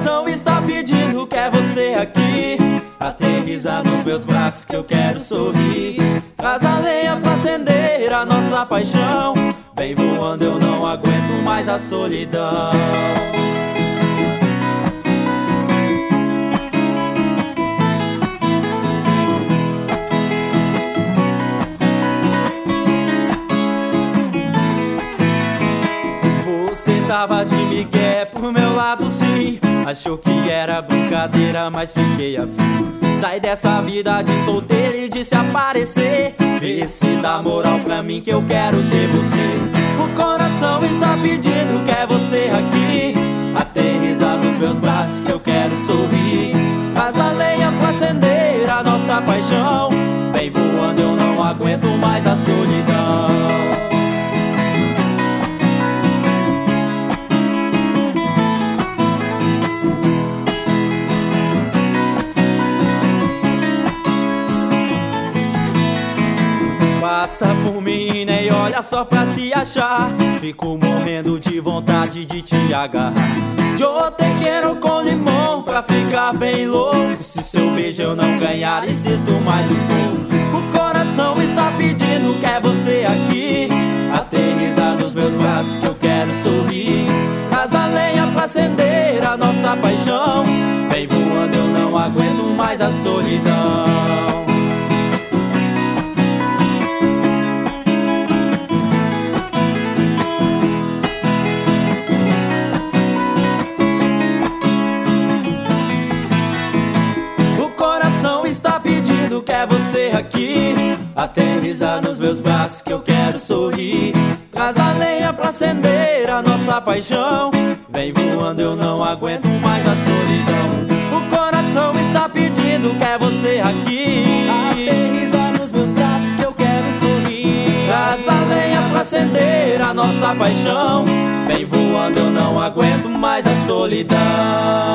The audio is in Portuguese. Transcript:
coração está pedindo, quer você aqui. Aterrissar nos meus braços que eu quero sorrir. Traz a lenha pra acender a nossa paixão. Vem voando, eu não aguento mais a solidão. Você tava de migué pro meu lado sim. Achou que era brincadeira, mas fiquei afim. Sai dessa vida de solteiro e de se aparecer. Vê se dá moral pra mim que eu quero ter você. O coração está pedindo, quer você aqui. Aterrissar nos meus braços que eu quero sorrir. Traz a lenha pra acender a nossa paixão. Vem voando, eu não aguento mais a solidão. Passa por mim, né, e olha só pra se achar. Fico morrendo de vontade de te agarrar. Eu te quero com limão pra ficar bem louco. Se seu beijo eu não ganhar, insisto mais um pouco. O coração está pedindo, quer você aqui. Aterrissar nos meus braços que eu quero sorrir. Traz a lenha pra acender a nossa paixão. Vem voando, eu não aguento mais a solidão. Quer você aqui, aterrissar nos meus braços que eu quero sorrir. Traz a lenha pra acender a nossa paixão. Vem voando, eu não aguento mais a solidão. O coração está pedindo, quer você aqui. Aterrissar nos meus braços que eu quero sorrir. Traz a lenha pra acender a nossa paixão. Vem voando, eu não aguento mais a solidão.